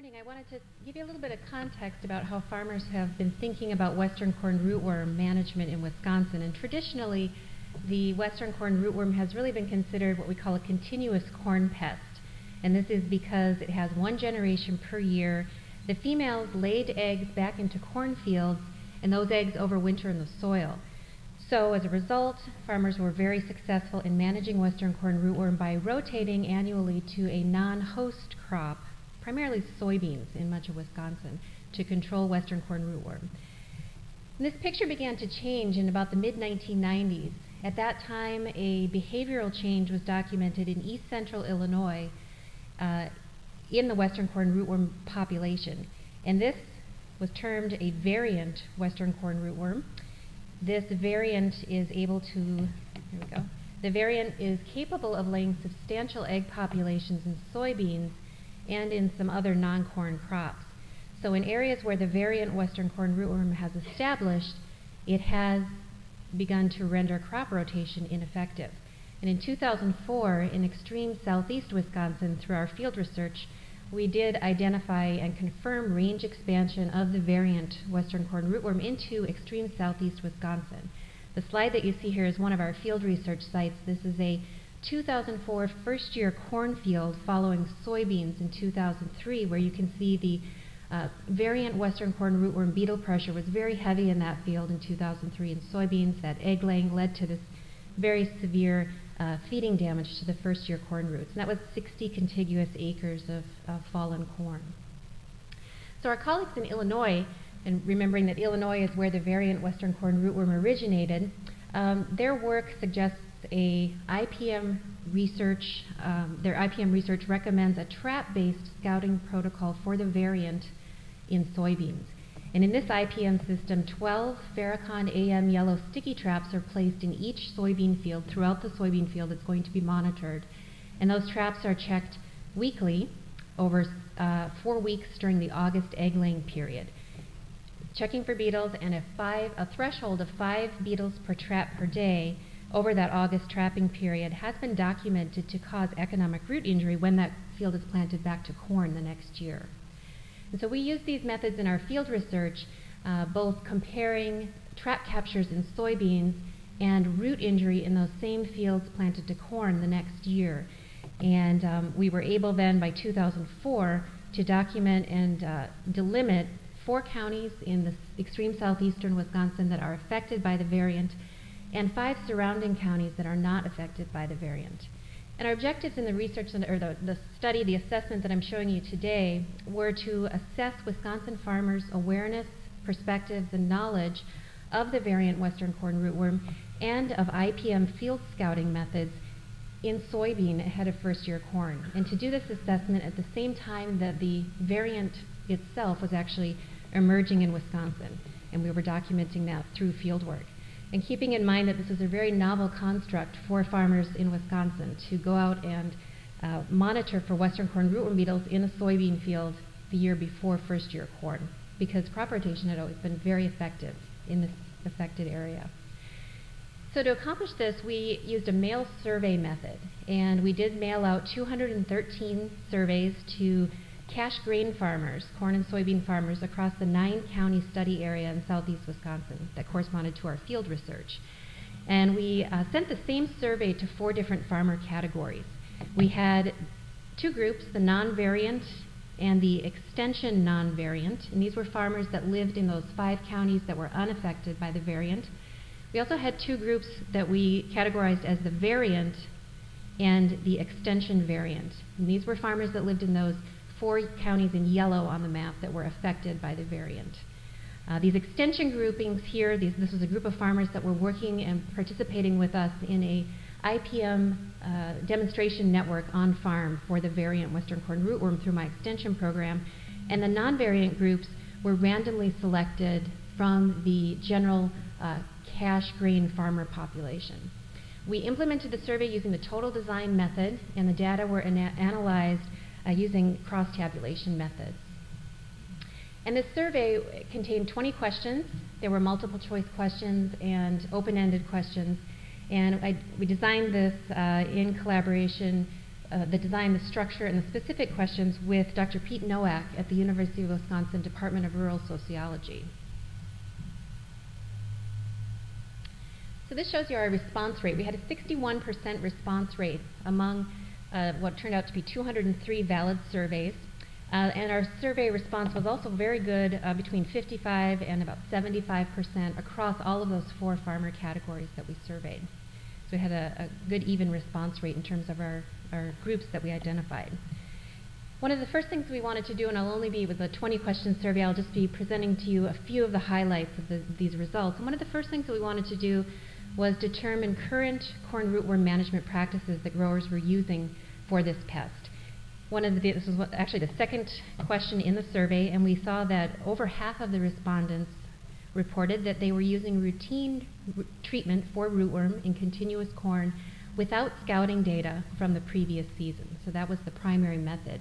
morning, I wanted to give you a little bit of context about how farmers have been thinking about western corn rootworm management in Wisconsin. And traditionally, the western corn rootworm has really been considered what we call a continuous corn pest. And this is because it has one generation per year. The females laid eggs back into cornfields, and those eggs overwinter in the soil. So as a result, farmers were very successful in managing western corn rootworm by rotating annually to a non-host crop, primarily soybeans in much of Wisconsin, to control western corn rootworm. And this picture began to change in about the mid-1990s. At that time, a behavioral change was documented in east central Illinois in the western corn rootworm population. And this was termed a variant western corn rootworm. This variant is able to, here we go, the variant is capable of laying substantial egg populations in soybeans and in some other non-corn crops. So in areas where the variant western corn rootworm has established, it has begun to render crop rotation ineffective. And in 2004, in extreme southeast Wisconsin, through our field research, we did identify and confirm range expansion of the variant western corn rootworm into extreme southeast Wisconsin. The slide that you see here is one of our field research sites. This is a 2004 first-year cornfield following soybeans in 2003, where you can see the variant western corn rootworm beetle pressure was very heavy in that field in 2003 in soybeans. That egg laying led to this very severe feeding damage to the first-year corn roots. And that was 60 contiguous acres of fallen corn. So our colleagues in Illinois, and remembering that Illinois is where the variant western corn rootworm originated, their work suggests their IPM research recommends a trap-based scouting protocol for the variant in soybeans. And in this IPM system, 12 Farrakhan AM yellow sticky traps are placed in each soybean field. Throughout the soybean field, it's going to be monitored. And those traps are checked weekly over 4 weeks during the August egg-laying period, checking for beetles, and a threshold of 5 beetles per trap per day over that August trapping period has been documented to cause economic root injury when that field is planted back to corn the next year. And so we use these methods in our field research, both comparing trap captures in soybeans and root injury in those same fields planted to corn the next year. And we were able then, by 2004, to document and delimit 4 counties in the extreme southeastern Wisconsin that are affected by the variant, and 5 surrounding counties that are not affected by the variant. And our objectives in the research, or the study, the assessment that I'm showing you today, were to assess Wisconsin farmers' awareness, perspectives, and knowledge of the variant western corn rootworm and of IPM field scouting methods in soybean ahead of first-year corn. And to do this assessment at the same time that the variant itself was actually emerging in Wisconsin. And we were documenting that through field work. And keeping in mind that this is a very novel construct for farmers in Wisconsin to go out and monitor for western corn rootworm beetles in a soybean field the year before first-year corn, because crop rotation had always been very effective in this affected area. So to accomplish this, we used a mail survey method, and we did mail out 213 surveys to cash grain farmers, corn and soybean farmers, across the 9-county study area in southeast Wisconsin that corresponded to our field research. And we sent the same survey to 4 different farmer categories. We had 2 groups, the non-variant and the extension non-variant, and these were farmers that lived in those 5 counties that were unaffected by the variant. We also had 2 groups that we categorized as the variant and the extension variant. And these were farmers that lived in those 4 counties in yellow on the map that were affected by the variant. These extension groupings here, this was a group of farmers that were working and participating with us in a IPM demonstration network on farm for the variant western corn rootworm through my extension program. And the non-variant groups were randomly selected from the general cash grain farmer population. We implemented the survey using the total design method, and the data were analyzed using cross-tabulation methods. And this survey contained 20 questions. There were multiple choice questions and open-ended questions. And we designed this in collaboration the design, the structure, and the specific questions with Dr. Pete Nowak at the University of Wisconsin Department of Rural Sociology. So this shows you our response rate. We had a 61% response rate among what turned out to be 203 valid surveys. And our survey response was also very good, between 55 and about 75% across all of those 4 farmer categories that we surveyed. So we had a good even response rate in terms of our groups that we identified. One of the first things we wanted to do, and I'll only be with a 20-question survey, I'll just be presenting to you a few of the highlights of these results. And one of the first things that we wanted to do was determine current corn rootworm management practices that growers were using for this pest. This was actually the second question in the survey, and we saw that over half of the respondents reported that they were using routine treatment for rootworm in continuous corn without scouting data from the previous season. So that was the primary method.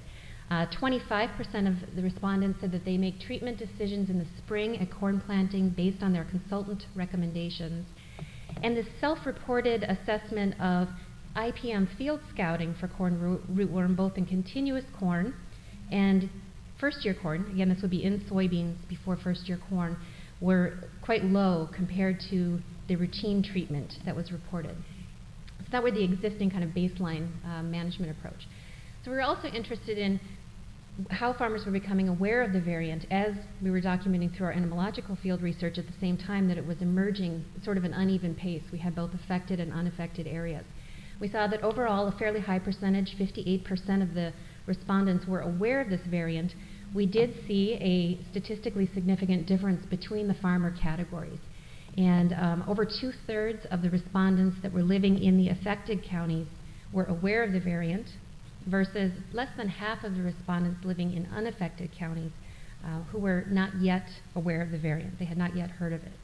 25% of the respondents said that they make treatment decisions in the spring at corn planting based on their consultant recommendations. And the self-reported assessment of IPM field scouting for corn rootworm, both in continuous corn and first-year corn, again this would be in soybeans before first-year corn, were quite low compared to the routine treatment that was reported. So that were the existing kind of baseline management approach. So we were also interested in how farmers were becoming aware of the variant as we were documenting through our entomological field research at the same time that it was emerging at sort of an uneven pace. We had both affected and unaffected areas. We saw that overall a fairly high percentage, 58% of the respondents were aware of this variant. We did see a statistically significant difference between the farmer categories. And over 2/3 of the respondents that were living in the affected counties were aware of the variant, versus less than half of the respondents living in unaffected counties who were not yet aware of the variant. They had not yet heard of it.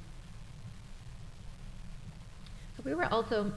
So we were also,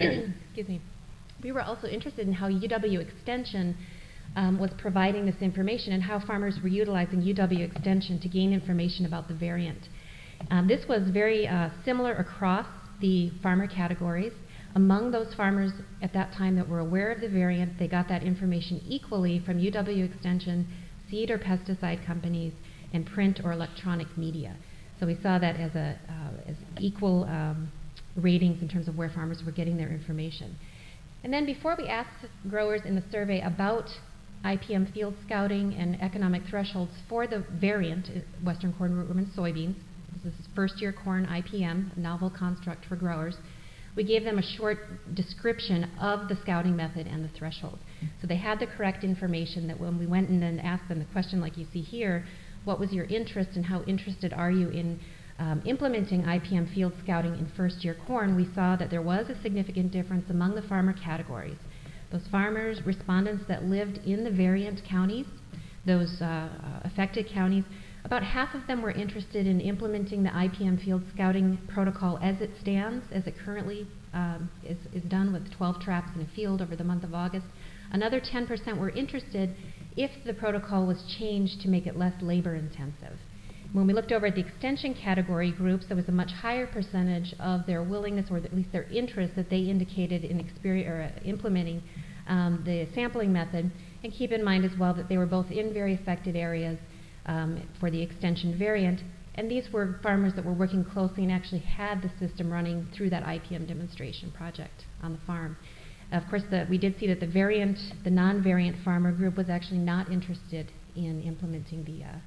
we were also interested in how UW Extension was providing this information and how farmers were utilizing UW Extension to gain information about the variant. This was very similar across the farmer categories. Among those farmers at that time that were aware of the variant, they got that information equally from UW Extension, seed or pesticide companies, and print or electronic media. So we saw that as equal ratings in terms of where farmers were getting their information. And then before we asked growers in the survey about IPM field scouting and economic thresholds for the variant, Western corn rootworm in soybeans, this is first-year corn IPM, a novel construct for growers, we gave them a short description of the scouting method and the threshold. So they had the correct information that when we went in and asked them the question like you see here, what was your interest and how interested are you in implementing IPM field scouting in first-year corn, we saw that there was a significant difference among the farmer categories. Those farmers, respondents that lived in the variant counties, those affected counties, about half of them were interested in implementing the IPM field scouting protocol as it stands, as it currently is done with 12 traps in a field over the month of August. Another 10% were interested if the protocol was changed to make it less labor intensive. When we looked over at the extension category groups, there was a much higher percentage of their willingness, or at least their interest, that they indicated in implementing the sampling method. And keep in mind as well that they were both in very affected areas for the extension variant, and these were farmers that were working closely and actually had the system running through that IPM demonstration project on the farm. Of course, we did see that the non-variant farmer group was actually not interested in implementing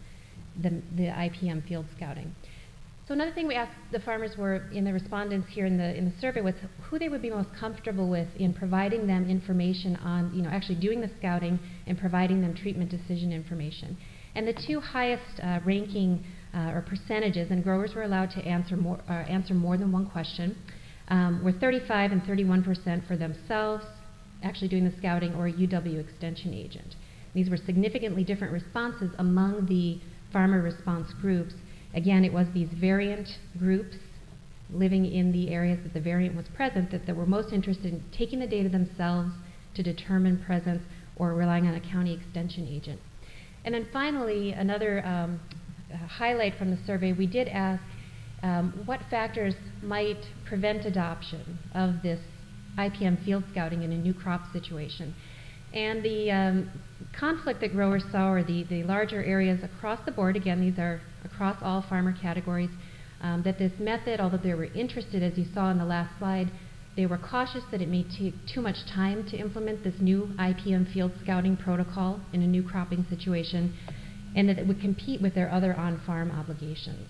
the IPM field scouting. So another thing we asked the farmers were, in the respondents here in the survey, was who they would be most comfortable with in providing them information on, actually doing the scouting and providing them treatment decision information. And the two highest ranking or percentages, and growers were allowed to answer more than one question, were 35% and 31% for themselves, actually doing the scouting, or a UW Extension agent. These were significantly different responses among the farmer response groups. Again, it was these variant groups living in the areas that the variant was present that were most interested in taking the data themselves to determine presence or relying on a county extension agent. And then finally, another highlight from the survey, we did ask what factors might prevent adoption of this IPM field scouting in a new crop situation. And the conflict that growers saw, or the larger areas across the board, again, these are across all farmer categories, that this method, although they were interested, as you saw in the last slide, they were cautious that it may take too much time to implement this new IPM field scouting protocol in a new cropping situation, and that it would compete with their other on-farm obligations.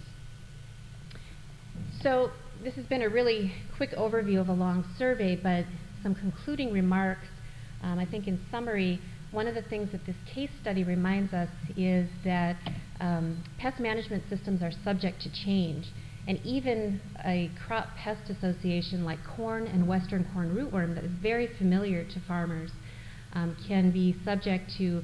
So this has been a really quick overview of a long survey, but some concluding remarks. I think in summary, one of the things that this case study reminds us is that pest management systems are subject to change. And even a crop pest association like corn and western corn rootworm that is very familiar to farmers can be subject to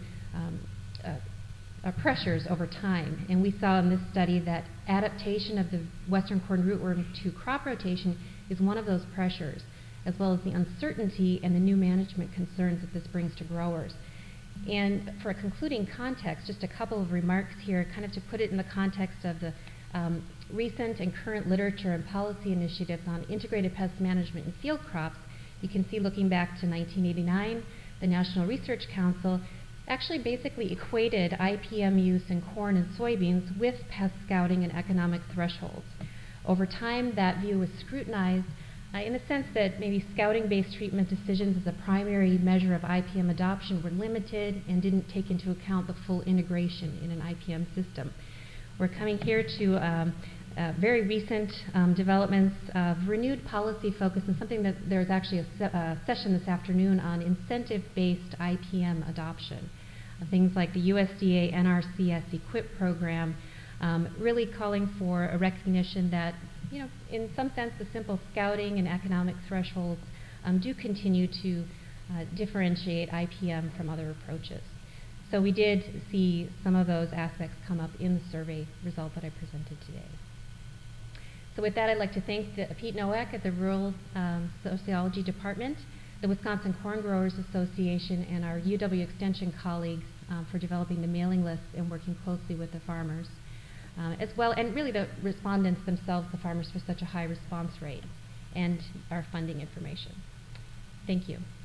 pressures over time. And we saw in this study that adaptation of the western corn rootworm to crop rotation is one of those pressures, as well as the uncertainty and the new management concerns that this brings to growers. And for a concluding context, just a couple of remarks here, kind of to put it in the context of the recent and current literature and policy initiatives on integrated pest management in field crops. You can see, looking back to 1989, the National Research Council actually basically equated IPM use in corn and soybeans with pest scouting and economic thresholds. Over time, that view was scrutinized in the sense that maybe scouting-based treatment decisions as a primary measure of IPM adoption were limited and didn't take into account the full integration in an IPM system. We're coming here to very recent developments of renewed policy focus, and something that there's actually a session this afternoon on incentive-based IPM adoption. Things like the USDA NRCS EQIP program, really calling for a recognition that, in some sense, the simple scouting and economic thresholds do continue to differentiate IPM from other approaches. So we did see some of those aspects come up in the survey result that I presented today. So with that, I'd like to thank Pete Nowak at the Rural Sociology Department, the Wisconsin Corn Growers Association, and our UW Extension colleagues for developing the mailing lists and working closely with the farmers, as well, and really the respondents themselves, the farmers, for such a high response rate and our funding information. Thank you.